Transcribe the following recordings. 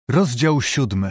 Rozdział 7.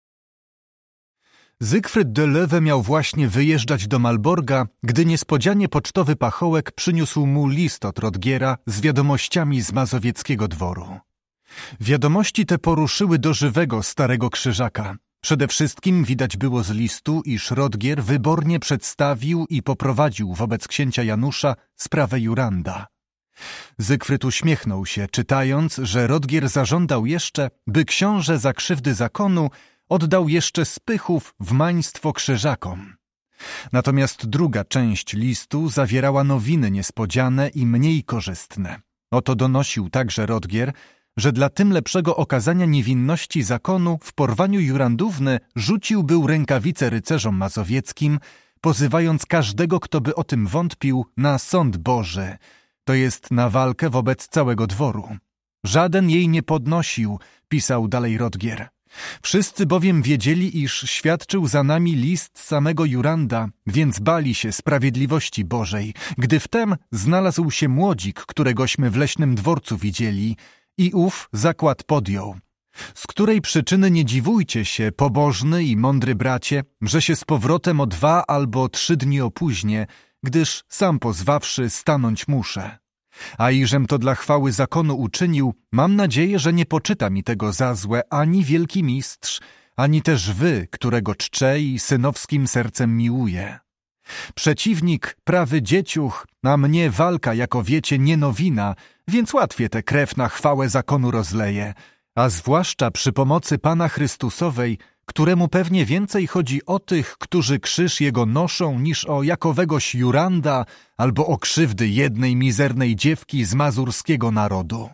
Zygfryd de Lewe miał właśnie wyjeżdżać do Malborga, gdy niespodzianie pocztowy pachołek przyniósł mu list od Rodgiera z wiadomościami z mazowieckiego dworu. Wiadomości te poruszyły do żywego starego krzyżaka. Przede wszystkim widać było z listu, iż Rodgier wybornie przedstawił i poprowadził wobec księcia Janusza sprawę Juranda. Zygfryd uśmiechnął się, czytając, że Rodgier zażądał jeszcze, by książę za krzywdy zakonu oddał jeszcze Spychów w maństwo krzyżakom. Natomiast druga część listu zawierała nowiny niespodziane i mniej korzystne. Oto donosił także Rodgier, że dla tym lepszego okazania niewinności zakonu w porwaniu Jurandówny rzucił był rękawice rycerzom mazowieckim, pozywając każdego, kto by o tym wątpił, na sąd Boży, to jest na walkę wobec całego dworu. Żaden jej nie podnosił, pisał dalej Rodgier. Wszyscy bowiem wiedzieli, iż świadczył za nami list samego Juranda, więc bali się sprawiedliwości Bożej, gdy wtem znalazł się młodzik, któregośmy w leśnym dworcu widzieli, i ów zakład podjął. Z której przyczyny nie dziwujcie się, pobożny i mądry bracie, że się z powrotem o 2 albo 3 dni opóźnię, gdyż sam pozwawszy stanąć muszę. A iżem to dla chwały zakonu uczynił, mam nadzieję, że nie poczyta mi tego za złe ani wielki mistrz, ani też wy, którego czczę i synowskim sercem miłuję. Przeciwnik, prawy dzieciuch, a mnie walka, jako wiecie, nie nowina, więc łatwiej tę krew na chwałę zakonu rozleje, a zwłaszcza przy pomocy Pana Chrystusowej, któremu pewnie więcej chodzi o tych, którzy krzyż jego noszą, niż o jakowegoś Juranda albo o krzywdy jednej mizernej dziewki z mazurskiego narodu.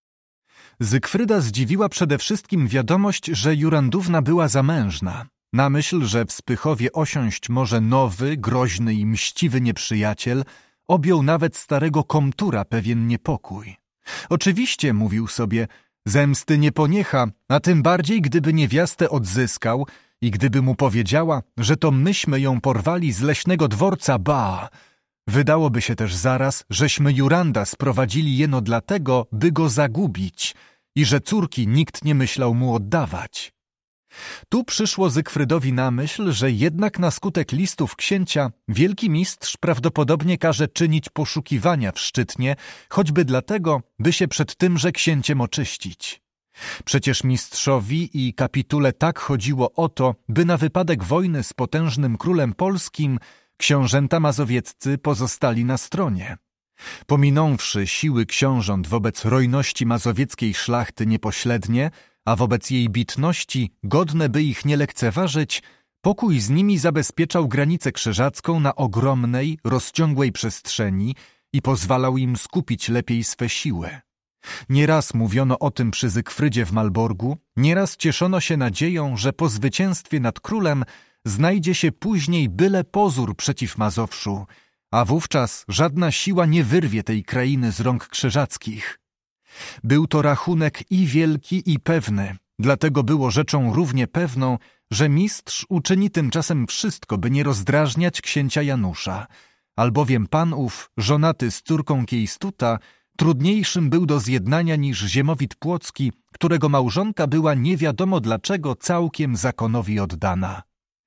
Zygfryda zdziwiła przede wszystkim wiadomość, że Jurandówna była zamężna. Na myśl, że w Spychowie osiąść może nowy, groźny i mściwy nieprzyjaciel, objął nawet starego komtura pewien niepokój. Oczywiście, mówił sobie, zemsty nie poniecha, a tym bardziej gdyby niewiastę odzyskał i gdyby mu powiedziała, że to myśmy ją porwali z leśnego dworca, ba! Wydałoby się też zaraz, żeśmy Juranda sprowadzili jeno dlatego, by go zagubić i że córki nikt nie myślał mu oddawać. Tu przyszło Zygfrydowi na myśl, że jednak na skutek listów księcia wielki mistrz prawdopodobnie każe czynić poszukiwania w Szczytnie, choćby dlatego, by się przed tymże księciem oczyścić. Przecież mistrzowi i kapitule tak chodziło o to, by na wypadek wojny z potężnym królem polskim książęta mazowieccy pozostali na stronie. Pominąwszy siły książąt wobec rojności mazowieckiej szlachty niepoślednie, a wobec jej bitności, godne by ich nie lekceważyć, pokój z nimi zabezpieczał granicę krzyżacką na ogromnej, rozciągłej przestrzeni i pozwalał im skupić lepiej swe siły. Nieraz mówiono o tym przy Zygfrydzie w Malborgu, nieraz cieszono się nadzieją, że po zwycięstwie nad królem znajdzie się później byle pozór przeciw Mazowszu, a wówczas żadna siła nie wyrwie tej krainy z rąk krzyżackich. Był to rachunek i wielki, i pewny, dlatego było rzeczą równie pewną, że mistrz uczyni tymczasem wszystko, by nie rozdrażniać księcia Janusza, albowiem pan ów, żonaty z córką Kiejstuta, trudniejszym był do zjednania niż Ziemowit Płocki, którego małżonka była nie wiadomo dlaczego całkiem zakonowi oddana.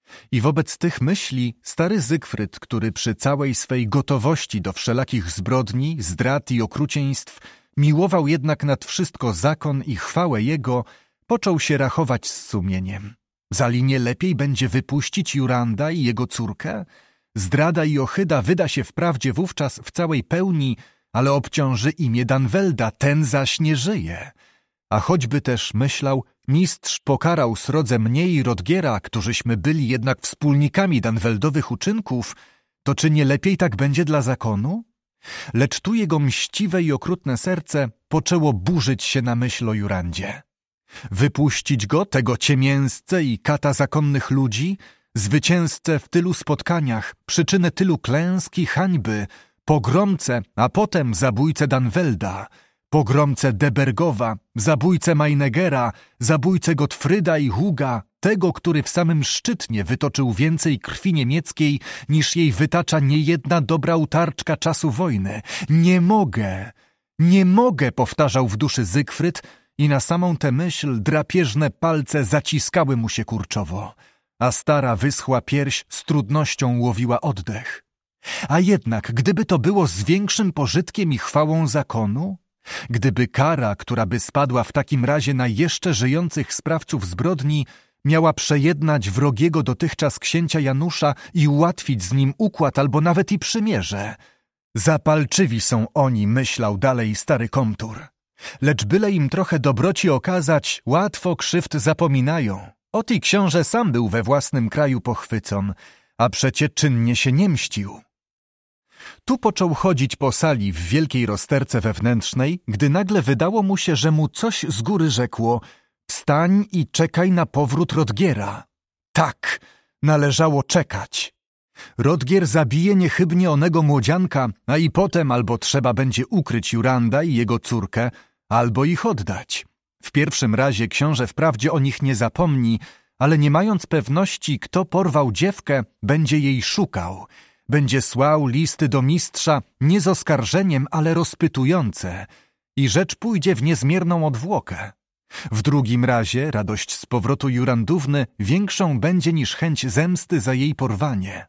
I wobec tych myśli stary Zygfryd, który przy całej swej gotowości do wszelakich zbrodni, zdrad i okrucieństw miłował jednak nad wszystko zakon i chwałę jego, począł się rachować z sumieniem. Zali nie lepiej będzie wypuścić Juranda i jego córkę? Zdrada i ohyda wyda się wprawdzie wówczas w całej pełni, ale obciąży imię Danwelda, ten zaś nie żyje. A choćby też, myślał, mistrz pokarał srodze mnie i Rodgiera, którzyśmy byli jednak wspólnikami Danweldowych uczynków, to czy nie lepiej tak będzie dla zakonu? Lecz tu jego mściwe i okrutne serce poczęło burzyć się na myśl o Jurandzie. Wypuścić go, tego ciemięscę i kata zakonnych ludzi, zwycięzcę w tylu spotkaniach, przyczynę tylu klęsk i hańby, pogromcę, a potem zabójcę Danwelda, pogromcę Debergowa, zabójcę Meinegera, zabójcę Gottfryda i Huga, tego, który w samym Szczytnie wytoczył więcej krwi niemieckiej, niż jej wytacza niejedna dobra utarczka czasu wojny. Nie mogę, powtarzał w duszy Zygfryd i na samą tę myśl drapieżne palce zaciskały mu się kurczowo, a stara wyschła pierś z trudnością łowiła oddech. A jednak, gdyby to było z większym pożytkiem i chwałą zakonu, gdyby kara, która by spadła w takim razie na jeszcze żyjących sprawców zbrodni, miała przejednać wrogiego dotychczas księcia Janusza i ułatwić z nim układ albo nawet i przymierze. Zapalczywi są oni, myślał dalej stary komtur. Lecz byle im trochę dobroci okazać, łatwo krzywd zapominają. Ot i książę sam był we własnym kraju pochwycon, a przecie czynnie się nie mścił. Tu począł chodzić po sali w wielkiej rozterce wewnętrznej, gdy nagle wydało mu się, że mu coś z góry rzekło: wstań i czekaj na powrót Rodgiera. Tak, należało czekać. Rodgier zabije niechybnie onego młodzianka, a i potem albo trzeba będzie ukryć Juranda i jego córkę, albo ich oddać. W pierwszym razie książę wprawdzie o nich nie zapomni, ale nie mając pewności, kto porwał dziewkę, będzie jej szukał. Będzie słał listy do mistrza nie z oskarżeniem, ale rozpytujące i rzecz pójdzie w niezmierną odwłokę. W drugim razie radość z powrotu Jurandówny większą będzie niż chęć zemsty za jej porwanie.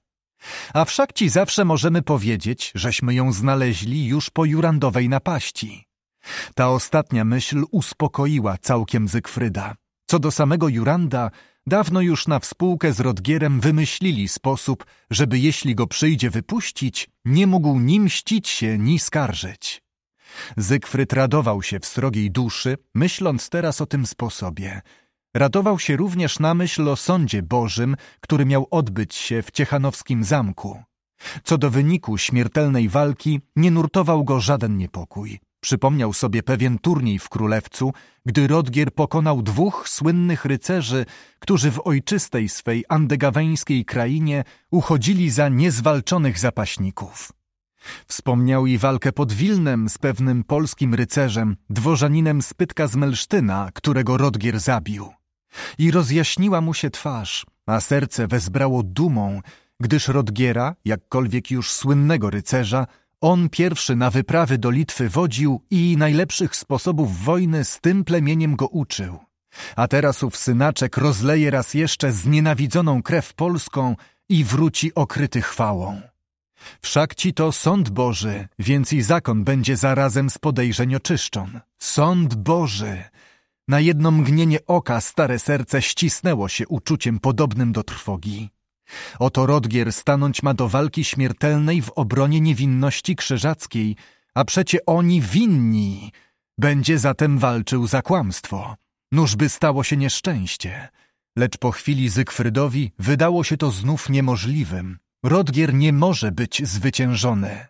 A wszak ci zawsze możemy powiedzieć, żeśmy ją znaleźli już po Jurandowej napaści. Ta ostatnia myśl uspokoiła całkiem Zygfryda. Co do samego Juranda, dawno już na współkę z Rodgierem wymyślili sposób, żeby jeśli go przyjdzie wypuścić, nie mógł ni mścić się, ni skarżyć. Zygfryd radował się w srogiej duszy, myśląc teraz o tym sposobie. Radował się również na myśl o sądzie Bożym, który miał odbyć się w Ciechanowskim zamku. Co do wyniku śmiertelnej walki, nie nurtował go żaden niepokój. Przypomniał sobie pewien turniej w Królewcu, gdy Rodgier pokonał 2 słynnych rycerzy, którzy w ojczystej swej andegaweńskiej krainie uchodzili za niezwalczonych zapaśników. Wspomniał i walkę pod Wilnem z pewnym polskim rycerzem, dworzaninem z Pytka z Melsztyna, którego Rodgier zabił. I rozjaśniła mu się twarz, a serce wezbrało dumą, gdyż Rodgiera, jakkolwiek już słynnego rycerza, on pierwszy na wyprawy do Litwy wodził i najlepszych sposobów wojny z tym plemieniem go uczył. A teraz ów synaczek rozleje raz jeszcze znienawidzoną krew polską i wróci okryty chwałą. Wszak ci to sąd Boży, więc i zakon będzie zarazem z podejrzeń oczyszczon. Sąd Boży! Na jedno mgnienie oka stare serce ścisnęło się uczuciem podobnym do trwogi. Oto Rodgier stanąć ma do walki śmiertelnej w obronie niewinności krzyżackiej, a przecie oni winni. Będzie zatem walczył za kłamstwo. Nużby stało się nieszczęście. Lecz po chwili Zygfrydowi wydało się to znów niemożliwym. Rodgier nie może być zwyciężony.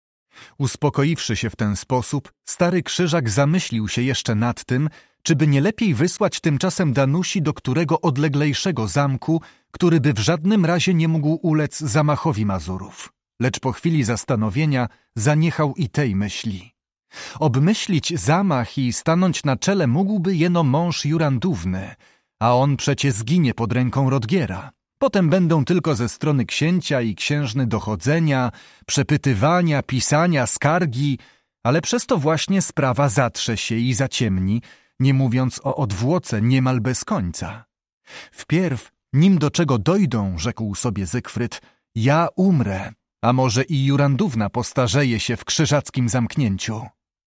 Uspokoiwszy się w ten sposób, stary krzyżak zamyślił się jeszcze nad tym, czy by nie lepiej wysłać tymczasem Danusi do którego odleglejszego zamku, który by w żadnym razie nie mógł ulec zamachowi Mazurów. Lecz po chwili zastanowienia zaniechał i tej myśli. Obmyślić zamach i stanąć na czele mógłby jeno mąż Jurandówny, a on przecie zginie pod ręką Rodgiera. Potem będą tylko ze strony księcia i księżny dochodzenia, przepytywania, pisania, skargi, ale przez to właśnie sprawa zatrze się i zaciemni, nie mówiąc o odwłoce niemal bez końca. Wpierw, nim do czego dojdą, rzekł sobie Zygfryd, ja umrę, a może i Jurandówna postarzeje się w krzyżackim zamknięciu.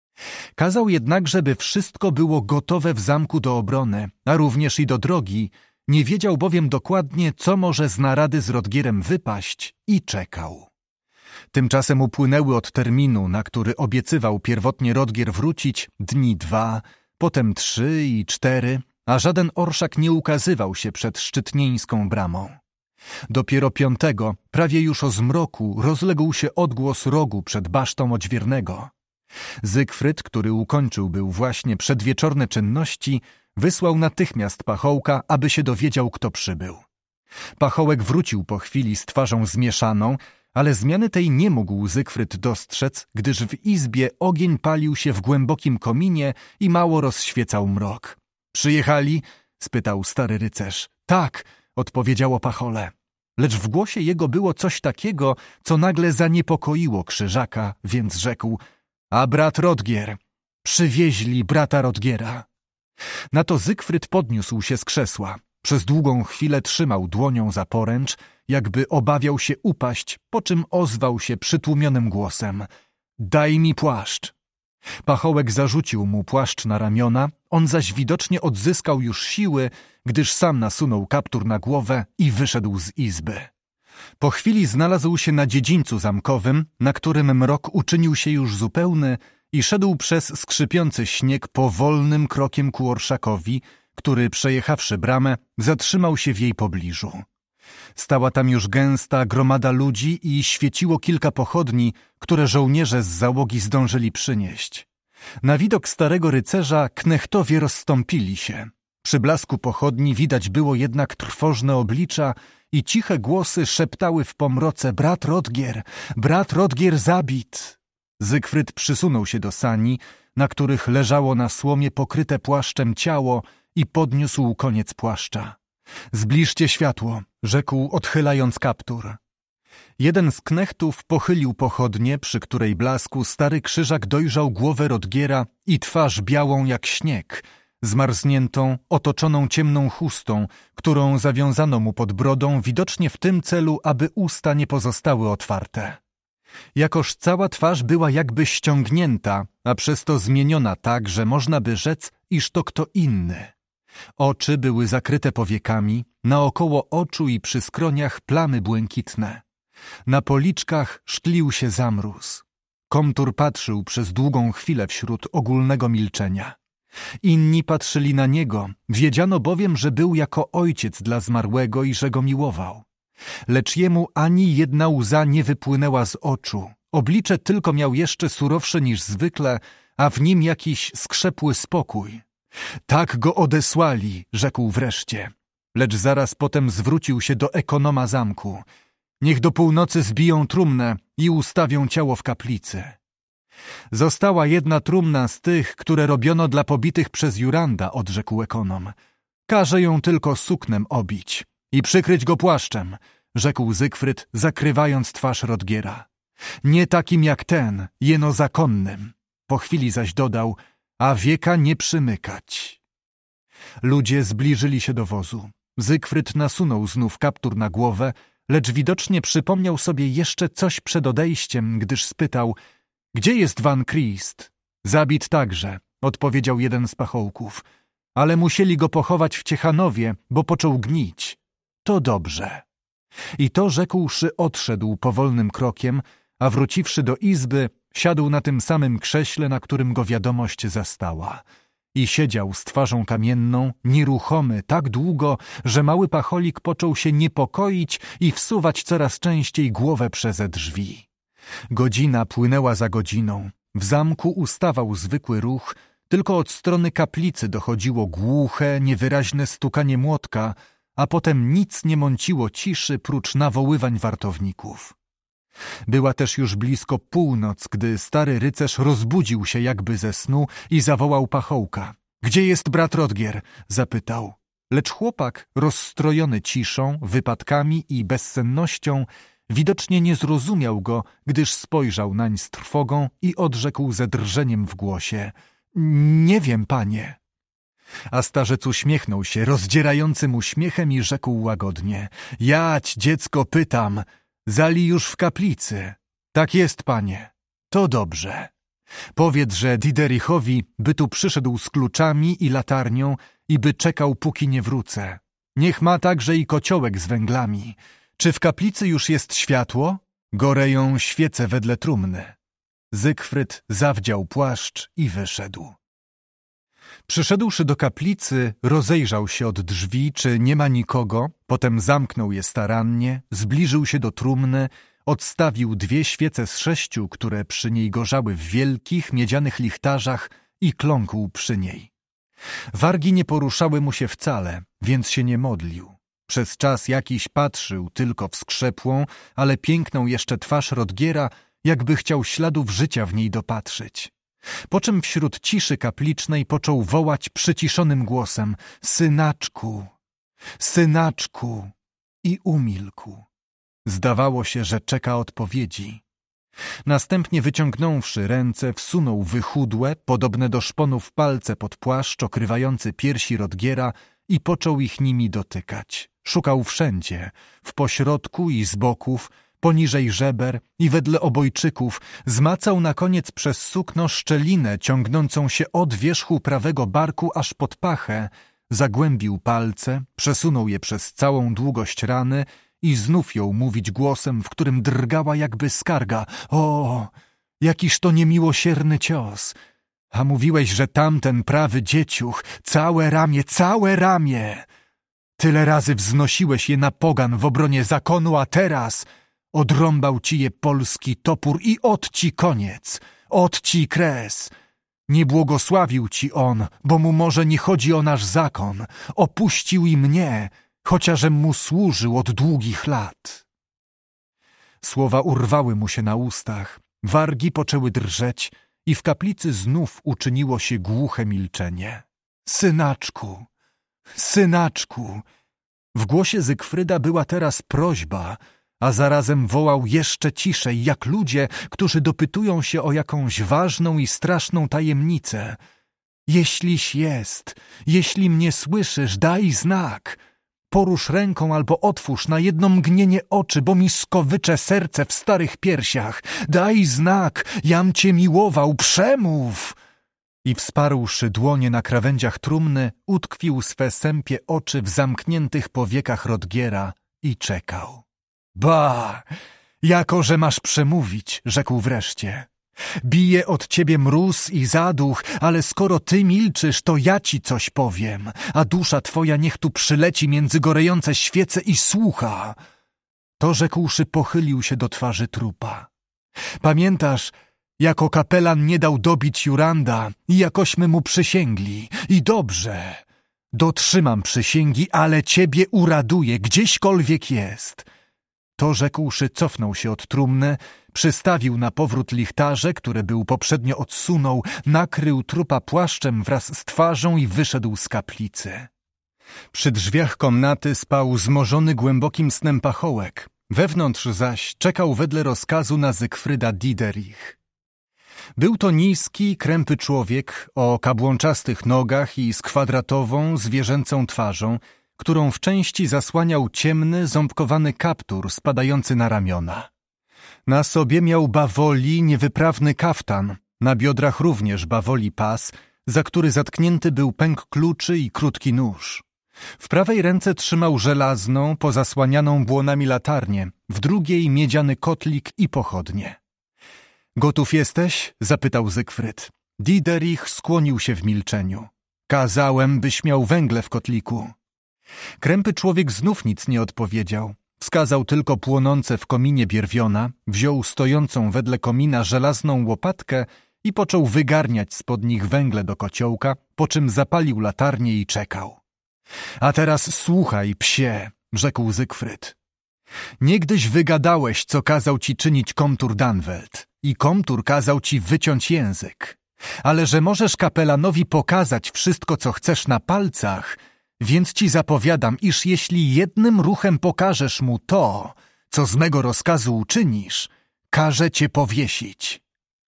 Kazał jednak, żeby wszystko było gotowe w zamku do obrony, a również i do drogi. Nie wiedział bowiem dokładnie, co może z narady z Rodgierem wypaść i czekał. Tymczasem upłynęły od terminu, na który obiecywał pierwotnie Rodgier wrócić, dni 2, potem 3 i 4, a żaden orszak nie ukazywał się przed szczytnieńską bramą. Dopiero 5, prawie już o zmroku, rozległ się odgłos rogu przed basztą odźwiernego. Zygfryd, który ukończył był właśnie przedwieczorne czynności, wysłał natychmiast pachołka, aby się dowiedział, kto przybył. Pachołek wrócił po chwili z twarzą zmieszaną, ale zmiany tej nie mógł Zygfryd dostrzec, gdyż w izbie ogień palił się w głębokim kominie i mało rozświecał mrok. Przyjechali? Spytał stary rycerz. Tak, odpowiedziało pachole. Lecz w głosie jego było coś takiego, co nagle zaniepokoiło krzyżaka, więc rzekł: a brat Rodgier? Przywieźli brata Rodgiera. Na to Zygfryd podniósł się z krzesła. Przez długą chwilę trzymał dłonią za poręcz, jakby obawiał się upaść, po czym ozwał się przytłumionym głosem: „Daj mi płaszcz!” Pachołek zarzucił mu płaszcz na ramiona, on zaś widocznie odzyskał już siły, gdyż sam nasunął kaptur na głowę i wyszedł z izby. Po chwili znalazł się na dziedzińcu zamkowym, na którym mrok uczynił się już zupełny i szedł przez skrzypiący śnieg powolnym krokiem ku orszakowi, który, przejechawszy bramę, zatrzymał się w jej pobliżu. Stała tam już gęsta gromada ludzi i świeciło kilka pochodni, które żołnierze z załogi zdążyli przynieść. Na widok starego rycerza knechtowie rozstąpili się. Przy blasku pochodni widać było jednak trwożne oblicza i ciche głosy szeptały w pomroce: brat Rodgier zabit! Zygfryd przysunął się do sani, na których leżało na słomie pokryte płaszczem ciało, i podniósł koniec płaszcza. „Zbliżcie światło”, rzekł, odchylając kaptur. Jeden z knechtów pochylił pochodnię, przy której blasku stary krzyżak dojrzał głowę Rodgiera i twarz białą jak śnieg, zmarzniętą, otoczoną ciemną chustą, którą zawiązano mu pod brodą, widocznie w tym celu, aby usta nie pozostały otwarte. Jakoż cała twarz była jakby ściągnięta, a przez to zmieniona tak, że można by rzec, iż to kto inny. Oczy były zakryte powiekami, naokoło oczu i przy skroniach plamy błękitne. Na policzkach szklił się zamróz. Komtur patrzył przez długą chwilę wśród ogólnego milczenia. Inni patrzyli na niego, wiedziano bowiem, że był jako ojciec dla zmarłego i że go miłował. Lecz jemu ani jedna łza nie wypłynęła z oczu. Oblicze tylko miał jeszcze surowsze niż zwykle, a w nim jakiś skrzepły spokój. „Tak go odesłali”, rzekł wreszcie. Lecz zaraz potem zwrócił się do ekonoma zamku. „Niech do północy zbiją trumnę i ustawią ciało w kaplicy”. „Została jedna trumna z tych, które robiono dla pobitych przez Juranda”, odrzekł ekonom. „Każe ją tylko suknem obić i przykryć go płaszczem”, rzekł Zygfryd, zakrywając twarz Rodgiera. „Nie takim jak ten, jeno zakonnym”. Po chwili zaś dodał: „A wieka nie przymykać”. Ludzie zbliżyli się do wozu. Zygfryd nasunął znów kaptur na głowę, lecz widocznie przypomniał sobie jeszcze coś przed odejściem, gdyż spytał: „Gdzie jest Van Christ?” „Zabit także”, odpowiedział jeden z pachołków, „ale musieli go pochować w Ciechanowie, bo począł gnić”. „To dobrze”. I to rzekłszy, odszedł powolnym krokiem, a wróciwszy do izby, siadł na tym samym krześle, na którym go wiadomość zastała. I siedział z twarzą kamienną, nieruchomy tak długo, że mały pacholik począł się niepokoić i wsuwać coraz częściej głowę przez drzwi. Godzina płynęła za godziną. W zamku ustawał zwykły ruch, tylko od strony kaplicy dochodziło głuche, niewyraźne stukanie młotka, a potem nic nie mąciło ciszy prócz nawoływań wartowników. Była też już blisko północ, gdy stary rycerz rozbudził się jakby ze snu i zawołał pachołka. „Gdzie jest brat Rodgier?” zapytał. Lecz chłopak, rozstrojony ciszą, wypadkami i bezsennością, widocznie nie zrozumiał go, gdyż spojrzał nań z trwogą i odrzekł ze drżeniem w głosie: „Nie wiem, panie”. A starzec uśmiechnął się rozdzierającym uśmiechem i rzekł łagodnie: „Jać, dziecko, pytam, zali już w kaplicy?” „Tak jest, panie”. „To dobrze. Powiedz, że Diderichowi, by tu przyszedł z kluczami i latarnią i by czekał, póki nie wrócę. Niech ma także i kociołek z węglami. Czy w kaplicy już jest światło?” „Goreją świece wedle trumny”. Zygfryd zawdział płaszcz i wyszedł. Przyszedłszy do kaplicy, rozejrzał się od drzwi, czy nie ma nikogo, potem zamknął je starannie, zbliżył się do trumny, odstawił 2 świece z 6, które przy niej gorzały w wielkich, miedzianych lichtarzach, i kląkł przy niej. Wargi nie poruszały mu się wcale, więc się nie modlił. Przez czas jakiś patrzył tylko w skrzepłą, ale piękną jeszcze twarz Rodgiera, jakby chciał śladów życia w niej dopatrzyć. Po czym wśród ciszy kaplicznej począł wołać przyciszonym głosem: „Synaczku, synaczku”, i umilkł. Zdawało się, że czeka odpowiedzi. Następnie wyciągnąwszy ręce, wsunął wychudłe, podobne do szponów palce pod płaszcz okrywający piersi Rodgiera i począł ich nimi dotykać. Szukał wszędzie, w pośrodku i z boków, poniżej żeber i wedle obojczyków, zmacał na koniec przez sukno szczelinę ciągnącą się od wierzchu prawego barku aż pod pachę, zagłębił palce, przesunął je przez całą długość rany i znów jął mówić głosem, w którym drgała jakby skarga. O, jakiż to niemiłosierny cios! A mówiłeś, że tamten prawy dzieciuch, całe ramię! Tyle razy wznosiłeś je na pogan w obronie zakonu, a teraz odrąbał ci je polski topór i ot ci koniec, ot ci kres. Nie błogosławił ci on, bo mu może nie chodzi o nasz zakon. Opuścił i mnie, chociażem mu służył od długich lat. Słowa urwały mu się na ustach, wargi poczęły drżeć i w kaplicy znów uczyniło się głuche milczenie. Synaczku, synaczku! W głosie Zygfryda była teraz prośba, a zarazem wołał jeszcze ciszej, jak ludzie, którzy dopytują się o jakąś ważną i straszną tajemnicę. Jeśliś jest, jeśli mnie słyszysz, daj znak. Porusz ręką albo otwórz na jedno mgnienie oczy, bo mi skowycze serce w starych piersiach. Daj znak, jam cię miłował, przemów! I wsparłszy dłonie na krawędziach trumny, utkwił swe sępie oczy w zamkniętych powiekach Rodgiera i czekał. Ba, jako że masz przemówić, rzekł wreszcie. Bije od ciebie mróz i zaduch, ale skoro ty milczysz, to ja ci coś powiem, a dusza twoja niech tu przyleci między gorejące świece i słucha. To rzekłszy, pochylił się do twarzy trupa. Pamiętasz, jako kapelan nie dał dobić Juranda i jakośmy mu przysięgli. I dobrze, dotrzymam przysięgi, ale ciebie uraduję, gdzieśkolwiek jest. To rzekłszy, cofnął się od trumny, przystawił na powrót lichtarze, które był poprzednio odsunął, nakrył trupa płaszczem wraz z twarzą i wyszedł z kaplicy. Przy drzwiach komnaty spał zmorzony głębokim snem pachołek, wewnątrz zaś czekał wedle rozkazu na Zygfryda Diderich. Był to niski, krępy człowiek o kabłączastych nogach i z kwadratową, zwierzęcą twarzą, którą w części zasłaniał ciemny, ząbkowany kaptur spadający na ramiona. Na sobie miał bawoli niewyprawny kaftan, na biodrach również bawoli pas, za który zatknięty był pęk kluczy i krótki nóż. W prawej ręce trzymał żelazną, pozasłanianą błonami latarnię, w drugiej miedziany kotlik i pochodnie. Gotów jesteś? Zapytał Zygfryd. Diderich skłonił się w milczeniu. Kazałem, byś miał węgle w kotliku. Krępy człowiek znów nic nie odpowiedział. Wskazał tylko płonące w kominie bierwiona, wziął stojącą wedle komina żelazną łopatkę i począł wygarniać spod nich węgle do kociołka, po czym zapalił latarnię i czekał. A teraz słuchaj, psie, rzekł Zygfryd. Niegdyś wygadałeś, co kazał ci czynić komtur Danwelt i komtur kazał ci wyciąć język. Ale że możesz kapelanowi pokazać wszystko, co chcesz na palcach, więc ci zapowiadam, iż jeśli jednym ruchem pokażesz mu to, co z mego rozkazu uczynisz, każę cię powiesić.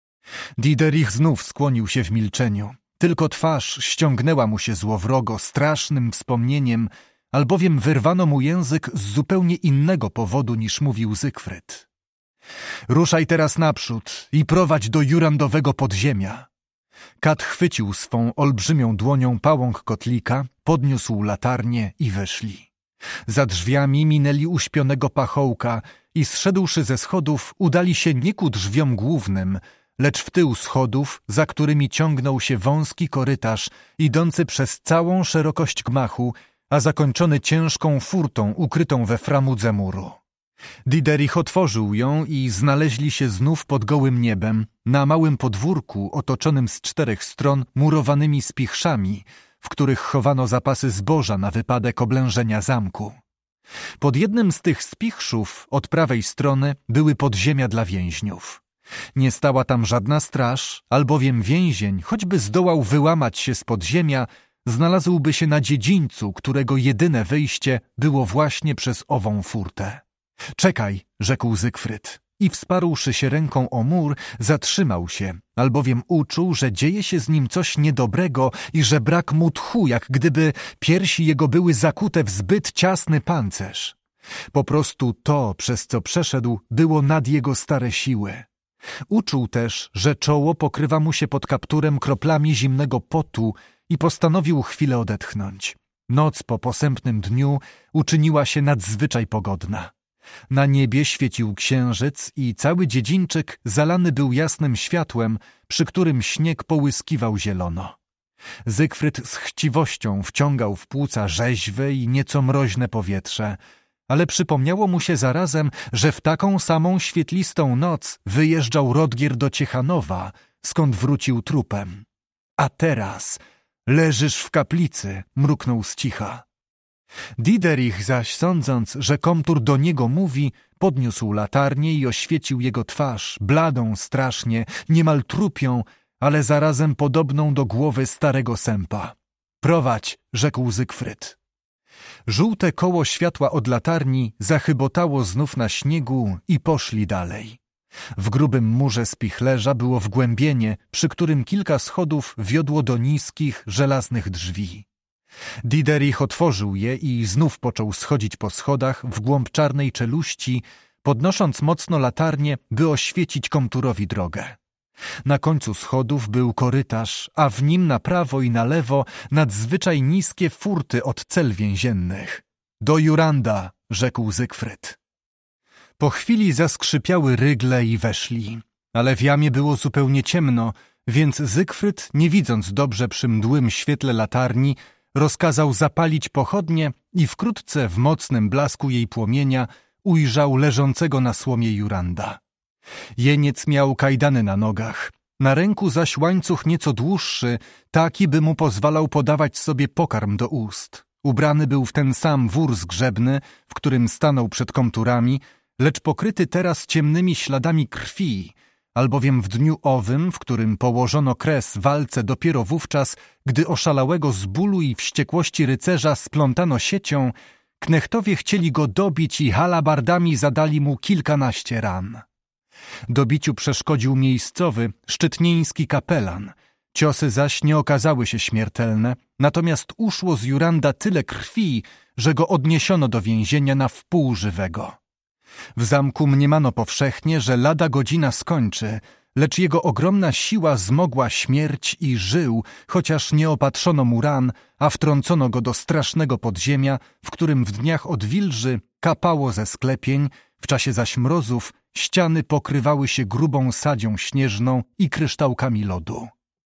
Diderich znów skłonił się w milczeniu. Tylko twarz ściągnęła mu się złowrogo, strasznym wspomnieniem, albowiem wyrwano mu język z zupełnie innego powodu niż mówił Zygfryd. Ruszaj teraz naprzód i prowadź do jurandowego podziemia. Kat chwycił swą olbrzymią dłonią pałąk kotlika, podniósł latarnię i weszli. Za drzwiami minęli uśpionego pachołka i zszedłszy ze schodów udali się nie ku drzwiom głównym, lecz w tył schodów, za którymi ciągnął się wąski korytarz idący przez całą szerokość gmachu, a zakończony ciężką furtą ukrytą we framudze muru. Diderich otworzył ją i znaleźli się znów pod gołym niebem, na małym podwórku otoczonym z 4 stron murowanymi spichrzami, w których chowano zapasy zboża na wypadek oblężenia zamku. Pod jednym z tych spichrzów, od prawej strony, były podziemia dla więźniów. Nie stała tam żadna straż, albowiem więzień, choćby zdołał wyłamać się z podziemia, znalazłby się na dziedzińcu, którego jedyne wyjście było właśnie przez ową furtę. Czekaj, rzekł Zygfryd. i wsparłszy się ręką o mur, zatrzymał się, albowiem uczuł, że dzieje się z nim coś niedobrego i że brak mu tchu, jak gdyby piersi jego były zakute w zbyt ciasny pancerz. Po prostu to, przez co przeszedł, było nad jego stare siły. Uczuł też, że czoło pokrywa mu się pod kapturem kroplami zimnego potu i postanowił chwilę odetchnąć. Noc po posępnym dniu uczyniła się nadzwyczaj pogodna. Na niebie świecił księżyc i cały dziedzińczyk zalany był jasnym światłem, przy którym śnieg połyskiwał zielono. Zygfryd z chciwością wciągał w płuca rzeźwe i nieco mroźne powietrze, ale przypomniało mu się zarazem, że w taką samą świetlistą noc wyjeżdżał Rodgier do Ciechanowa, skąd wrócił trupem. A teraz leżysz w kaplicy, mruknął z cicha. Diderich zaś, sądząc, że komtur do niego mówi, podniósł latarnię i oświecił jego twarz, bladą strasznie, niemal trupią, ale zarazem podobną do głowy starego sępa. Prowadź, rzekł Zygfryd. Żółte koło światła od latarni zachybotało znów na śniegu i poszli dalej. W grubym murze spichlerza było wgłębienie, przy którym kilka schodów wiodło do niskich, żelaznych drzwi. Diderich otworzył je i znów począł schodzić po schodach w głąb czarnej czeluści, podnosząc mocno latarnię, by oświecić komturowi drogę. Na końcu schodów był korytarz, a w nim na prawo i na lewo nadzwyczaj niskie furty od cel więziennych. Do Juranda, rzekł Zygfryd. Po chwili zaskrzypiały rygle i weszli, ale w jamie było zupełnie ciemno, więc Zygfryd, nie widząc dobrze przy mdłym świetle latarni, rozkazał zapalić pochodnie i wkrótce w mocnym blasku jej płomienia ujrzał leżącego na słomie Juranda. Jeniec miał kajdany na nogach, na ręku zaś łańcuch nieco dłuższy, taki by mu pozwalał podawać sobie pokarm do ust. Ubrany był w ten sam wór zgrzebny, w którym stanął przed komturami, lecz pokryty teraz ciemnymi śladami krwi, albowiem w dniu owym, w którym położono kres walce dopiero wówczas, gdy oszalałego z bólu i wściekłości rycerza splątano siecią, knechtowie chcieli go dobić i halabardami zadali mu kilkanaście ran. Dobiciu przeszkodził miejscowy, szczytnieński kapelan. Ciosy zaś nie okazały się śmiertelne, natomiast uszło z Juranda tyle krwi, że go odniesiono do więzienia na wpół żywego. W zamku mniemano powszechnie, że lada godzina skończy, lecz jego ogromna siła zmogła śmierć i żył, chociaż nie opatrzono mu ran, a wtrącono go do strasznego podziemia, w którym w dniach odwilży kapało ze sklepień, w czasie zaś mrozów ściany pokrywały się grubą sadzią śnieżną i kryształkami lodu.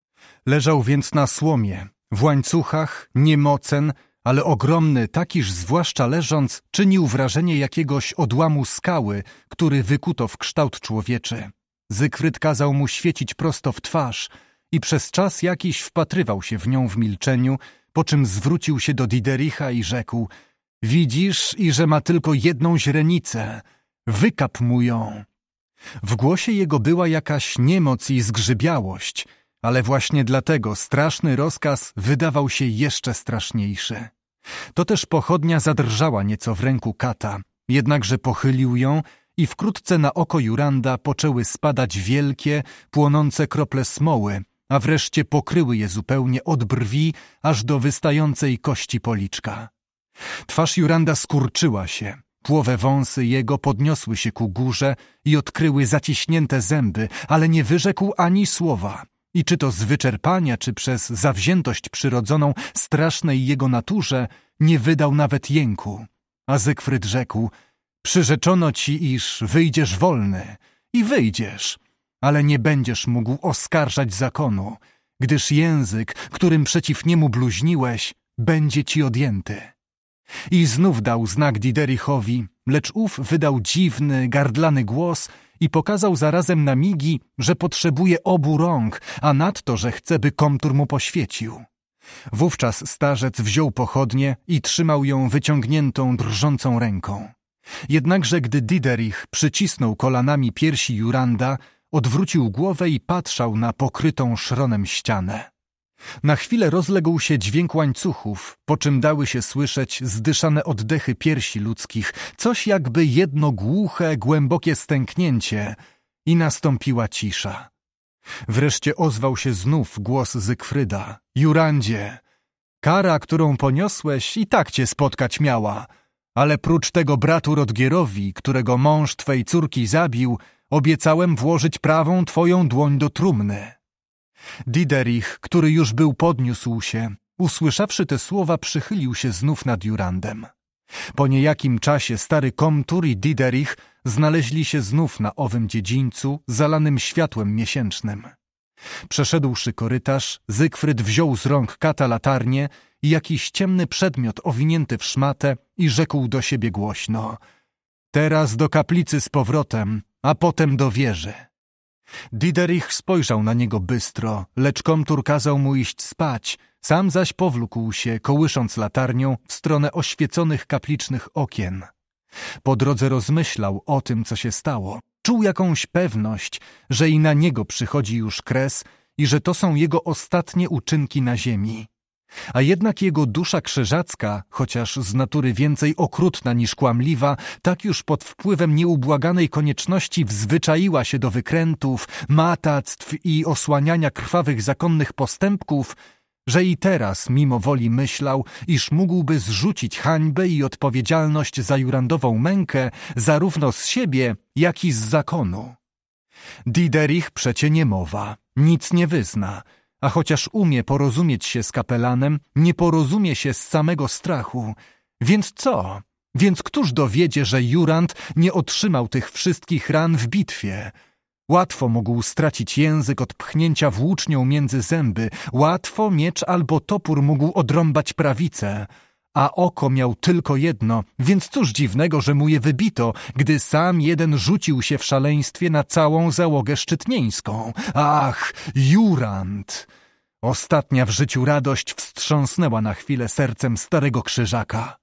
Leżał więc na słomie, w łańcuchach, niemocen, ale ogromny, takiż zwłaszcza leżąc, czynił wrażenie jakiegoś odłamu skały, który wykuto w kształt człowieczy. Zygfryd kazał mu świecić prosto w twarz i przez czas jakiś wpatrywał się w nią w milczeniu, po czym zwrócił się do Didericha i rzekł: widzisz, i że ma tylko jedną źrenicę, wykap mu ją. W głosie jego była jakaś niemoc i zgrzybiałość, ale właśnie dlatego straszny rozkaz wydawał się jeszcze straszniejszy. To też pochodnia zadrżała nieco w ręku kata, jednakże pochylił ją i wkrótce na oko Juranda poczęły spadać wielkie, płonące krople smoły, a wreszcie pokryły je zupełnie od brwi aż do wystającej kości policzka. Twarz Juranda skurczyła się, płowe wąsy jego podniosły się ku górze i odkryły zaciśnięte zęby, ale nie wyrzekł ani słowa. I czy to z wyczerpania, czy przez zawziętość przyrodzoną strasznej jego naturze, nie wydał nawet jęku. A Zygfryd rzekł: przyrzeczono ci, iż wyjdziesz wolny i wyjdziesz, ale nie będziesz mógł oskarżać zakonu, gdyż język, którym przeciw niemu bluźniłeś, będzie ci odjęty. I znów dał znak Diderichowi, lecz ów wydał dziwny, gardlany głos i pokazał zarazem na migi, że potrzebuje obu rąk, a nadto, że chce, by komtur mu poświecił. Wówczas starzec wziął pochodnię i trzymał ją wyciągniętą, drżącą ręką. Jednakże gdy Diderich przycisnął kolanami piersi Juranda, odwrócił głowę i patrzał na pokrytą szronem ścianę. Na chwilę rozległ się dźwięk łańcuchów, po czym dały się słyszeć zdyszane oddechy piersi ludzkich, coś jakby jedno głuche, głębokie stęknięcie i nastąpiła cisza. Wreszcie ozwał się znów głos Zygfryda. Jurandzie, kara, którą poniosłeś, i tak cię spotkać miała, ale prócz tego bratu Rodgierowi, którego mąż twej córki zabił, obiecałem włożyć prawą twoją dłoń do trumny. Diderich, który już był podniósł się, usłyszawszy te słowa, przychylił się znów nad Jurandem. Po niejakim czasie stary komtur i Diderich znaleźli się znów na owym dziedzińcu, zalanym światłem miesięcznym. Przeszedłszy korytarz, Zygfryd wziął z rąk kata latarnię i jakiś ciemny przedmiot owinięty w szmatę i rzekł do siebie głośno: teraz do kaplicy z powrotem, a potem do wieży. Diderich spojrzał na niego bystro, lecz komtur kazał mu iść spać, sam zaś powlókł się, kołysząc latarnią, w stronę oświeconych kaplicznych okien. Po drodze rozmyślał o tym, co się stało. Czuł jakąś pewność, że i na niego przychodzi już kres i że to są jego ostatnie uczynki na ziemi. A jednak jego dusza krzyżacka, chociaż z natury więcej okrutna niż kłamliwa, tak już pod wpływem nieubłaganej konieczności wzwyczaiła się do wykrętów, matactw i osłaniania krwawych zakonnych postępków, że i teraz mimo woli myślał, iż mógłby zrzucić hańbę i odpowiedzialność za Jurandową mękę zarówno z siebie, jak i z zakonu. Diderich przecie nie mowa, nic nie wyzna, a chociaż umie porozumieć się z kapelanem, nie porozumie się z samego strachu. Więc co? Więc któż dowiedzie, że Jurand nie otrzymał tych wszystkich ran w bitwie? Łatwo mógł stracić język od pchnięcia włócznią między zęby, łatwo miecz albo topór mógł odrąbać prawicę, a oko miał tylko jedno, więc cóż dziwnego, że mu je wybito, gdy sam jeden rzucił się w szaleństwie na całą załogę szczytnieńską. Ach, Jurand! Ostatnia w życiu radość wstrząsnęła na chwilę sercem starego krzyżaka.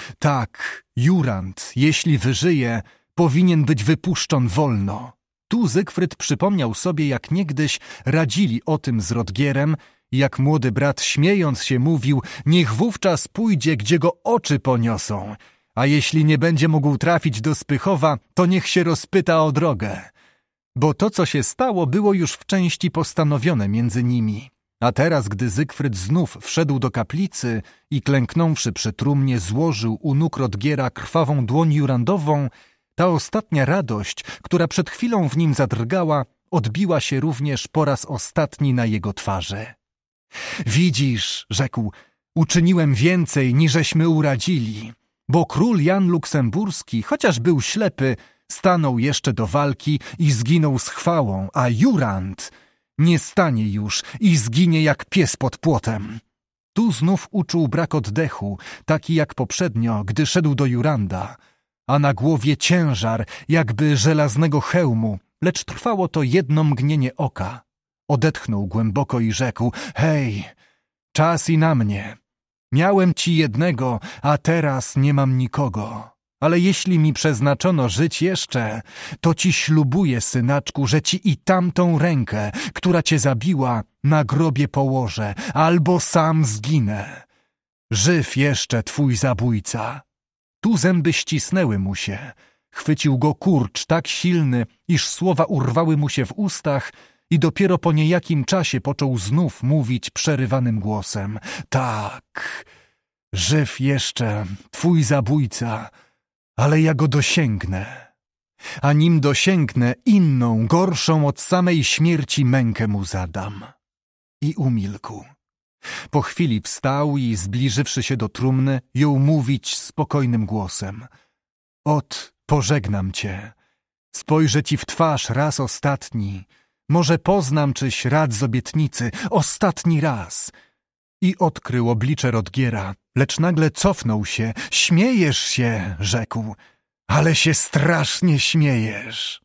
Tak, Jurand, jeśli wyżyje, powinien być wypuszczon wolno. Tu Zygfryd przypomniał sobie, jak niegdyś radzili o tym z Rodgierem, jak młody brat śmiejąc się mówił, niech wówczas pójdzie, gdzie go oczy poniosą, a jeśli nie będzie mógł trafić do Spychowa, to niech się rozpyta o drogę. Bo to, co się stało, było już w części postanowione między nimi. A teraz, gdy Zygfryd znów wszedł do kaplicy i klęknąwszy przy trumnie złożył u nóg Rodgiera krwawą dłoń Jurandową, ta ostatnia radość, która przed chwilą w nim zadrgała, odbiła się również po raz ostatni na jego twarzy. Widzisz, rzekł, uczyniłem więcej, niżeśmy uradzili, bo król Jan Luksemburski, chociaż był ślepy, stanął jeszcze do walki i zginął z chwałą, a Jurand nie stanie już i zginie jak pies pod płotem. Tu znów uczuł brak oddechu, taki jak poprzednio, gdy szedł do Juranda, a na głowie ciężar, jakby żelaznego hełmu, lecz trwało to jedno mgnienie oka. Odetchnął głęboko i rzekł, hej, czas i na mnie. Miałem ci jednego, a teraz nie mam nikogo. Ale jeśli mi przeznaczono żyć jeszcze, to ci ślubuję, synaczku, że ci i tamtą rękę, która cię zabiła, na grobie położę, albo sam zginę. Żyw jeszcze twój zabójca. Tu zęby ścisnęły mu się. Chwycił go kurcz tak silny, iż słowa urwały mu się w ustach i dopiero po niejakim czasie począł znów mówić przerywanym głosem. Tak, żyw jeszcze twój zabójca, ale ja go dosięgnę. A nim dosięgnę, inną, gorszą od samej śmierci mękę mu zadam. I umilkł. Po chwili wstał i, zbliżywszy się do trumny, jął mówić spokojnym głosem. Ot, pożegnam cię. Spojrzę ci w twarz raz ostatni. Może poznam czyś rad z obietnicy. Ostatni raz. I odkrył oblicze Rodgiera, lecz nagle cofnął się. Śmiejesz się, rzekł. Ale się strasznie śmiejesz.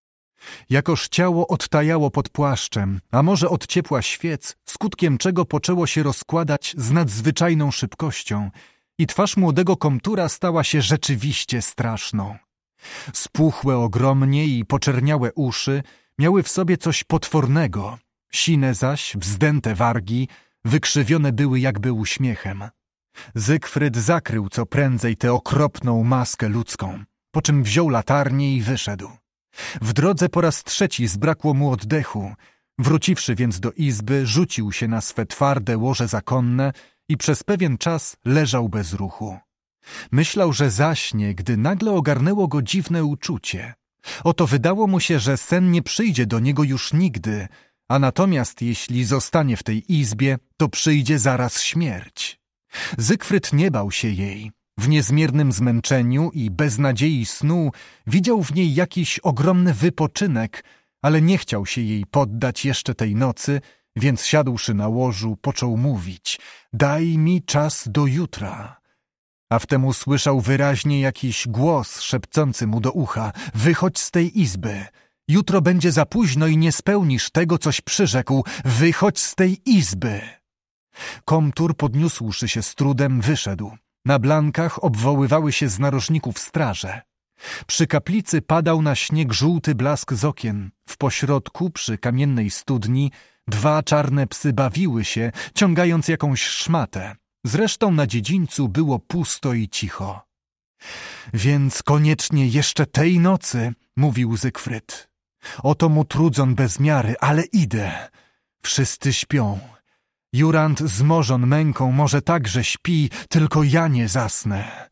Jakoż ciało odtajało pod płaszczem, a może od ciepła świec, skutkiem czego poczęło się rozkładać z nadzwyczajną szybkością i twarz młodego komtura stała się rzeczywiście straszną. Spuchłe ogromnie i poczerniałe uszy miały w sobie coś potwornego, sine zaś, wzdęte wargi, wykrzywione były jakby uśmiechem. Zygfryd zakrył co prędzej tę okropną maskę ludzką, po czym wziął latarnię i wyszedł. W drodze po raz trzeci zbrakło mu oddechu. Wróciwszy więc do izby, rzucił się na swe twarde łoże zakonne i przez pewien czas leżał bez ruchu. Myślał, że zaśnie, gdy nagle ogarnęło go dziwne uczucie. Oto wydało mu się, że sen nie przyjdzie do niego już nigdy, a natomiast jeśli zostanie w tej izbie, to przyjdzie zaraz śmierć. Zygfryd nie bał się jej. W niezmiernym zmęczeniu i bez nadziei snu widział w niej jakiś ogromny wypoczynek, ale nie chciał się jej poddać jeszcze tej nocy, więc siadłszy na łożu, począł mówić: daj mi czas do jutra. A wtem usłyszał wyraźnie jakiś głos szepcący mu do ucha: wychodź z tej izby. Jutro będzie za późno i nie spełnisz tego, coś przyrzekł. Wychodź z tej izby. Komtur, podniósłszy się z trudem, wyszedł. Na blankach obwoływały się z narożników straże. Przy kaplicy padał na śnieg żółty blask z okien. W pośrodku, przy kamiennej studni, 2 czarne psy bawiły się, ciągając jakąś szmatę. Zresztą na dziedzińcu było pusto i cicho. Więc koniecznie jeszcze tej nocy, mówił Zygfryd. Oto mu trudzon bez miary, ale idę. Wszyscy śpią. Jurand zmorzon męką może także śpi, tylko ja nie zasnę.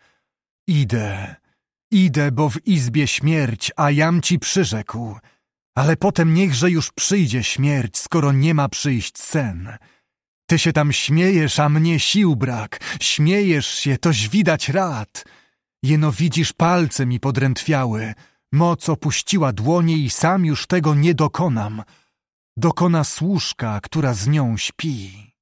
Idę, bo w izbie śmierć, a jam ci przyrzekł. Ale potem niechże już przyjdzie śmierć, skoro nie ma przyjść sen. Ty się tam śmiejesz, a mnie sił brak. Śmiejesz się, toś widać rad. Jeno widzisz, palce mi podrętwiały. Moc opuściła dłonie i sam już tego nie dokonam. Dokona służka, która z nią śpi.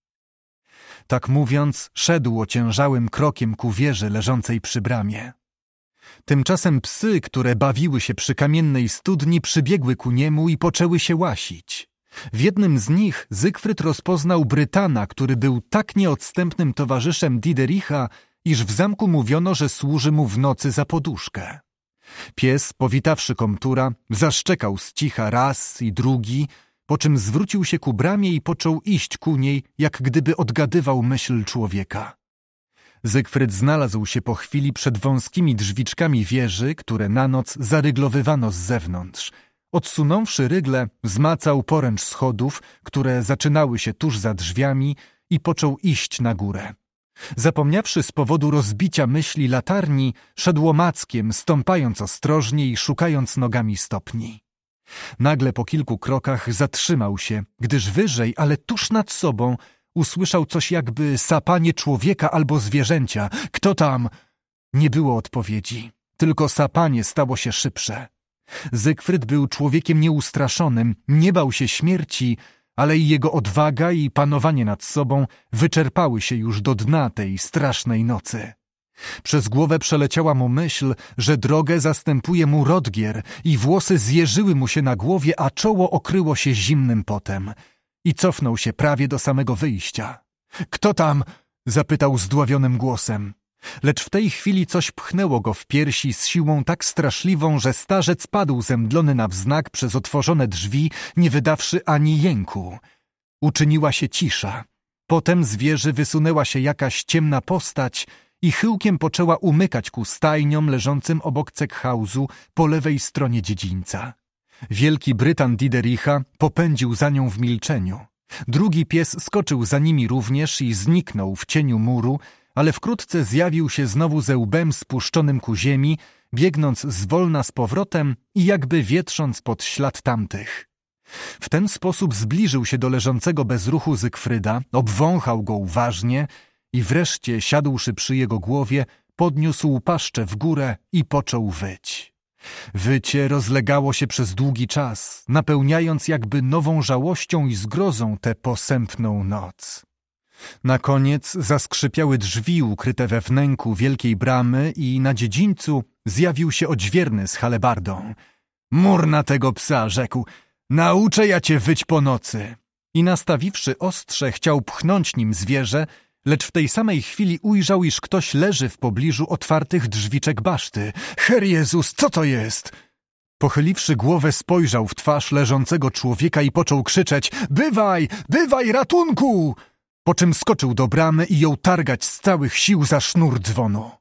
Tak mówiąc, szedł ociężałym krokiem ku wieży leżącej przy bramie. Tymczasem psy, które bawiły się przy kamiennej studni, przybiegły ku niemu i poczęły się łasić. W jednym z nich Zygfryd rozpoznał Brytana, który był tak nieodstępnym towarzyszem Didericha, iż w zamku mówiono, że służy mu w nocy za poduszkę. Pies, powitawszy Komtura, zaszczekał z cicha raz i drugi, po czym zwrócił się ku bramie i począł iść ku niej, jak gdyby odgadywał myśl człowieka. Zygfryd znalazł się po chwili przed wąskimi drzwiczkami wieży, które na noc zaryglowywano z zewnątrz. Odsunąwszy rygle, zmacał poręcz schodów, które zaczynały się tuż za drzwiami, i począł iść na górę. Zapomniawszy z powodu rozbicia myśli latarni, szedł omackiem, stąpając ostrożnie i szukając nogami stopni. Nagle po kilku krokach zatrzymał się, gdyż wyżej, ale tuż nad sobą, usłyszał coś jakby sapanie człowieka albo zwierzęcia. Kto tam? Nie było odpowiedzi, tylko sapanie stało się szybsze. Zygfryd był człowiekiem nieustraszonym, nie bał się śmierci, ale i jego odwaga i panowanie nad sobą wyczerpały się już do dna tej strasznej nocy. Przez głowę przeleciała mu myśl, że drogę zastępuje mu Rodgier i włosy zjeżyły mu się na głowie, a czoło okryło się zimnym potem. I cofnął się prawie do samego wyjścia. Kto tam? Zapytał zdławionym głosem. Lecz w tej chwili coś pchnęło go w piersi z siłą tak straszliwą, że starzec padł zemdlony na wznak przez otworzone drzwi, nie wydawszy ani jęku. Uczyniła się cisza. Potem z wieży wysunęła się jakaś ciemna postać i chyłkiem poczęła umykać ku stajniom leżącym obok cekhausu po lewej stronie dziedzińca. Wielki Brytan Didericha popędził za nią w milczeniu. Drugi pies skoczył za nimi również i zniknął w cieniu muru, ale wkrótce zjawił się znowu ze łbem spuszczonym ku ziemi, biegnąc zwolna z powrotem i jakby wietrząc pod ślad tamtych. W ten sposób zbliżył się do leżącego bez ruchu Zygfryda, obwąchał go uważnie i wreszcie, siadłszy przy jego głowie, podniósł paszczę w górę i począł wyć. Wycie rozlegało się przez długi czas, napełniając jakby nową żałością i zgrozą tę posępną noc. Na koniec zaskrzypiały drzwi ukryte we wnęku wielkiej bramy i na dziedzińcu zjawił się odźwierny z halebardą. Mur na tego psa, rzekł, nauczę ja cię wyć po nocy. I nastawiwszy ostrze, chciał pchnąć nim zwierzę, lecz w tej samej chwili ujrzał, iż ktoś leży w pobliżu otwartych drzwiczek baszty. Herr Jezus, co to jest? Pochyliwszy głowę, spojrzał w twarz leżącego człowieka i począł krzyczeć: Bywaj, bywaj, ratunku! po czym skoczył do bramy i jął targać z całych sił za sznur dzwonu.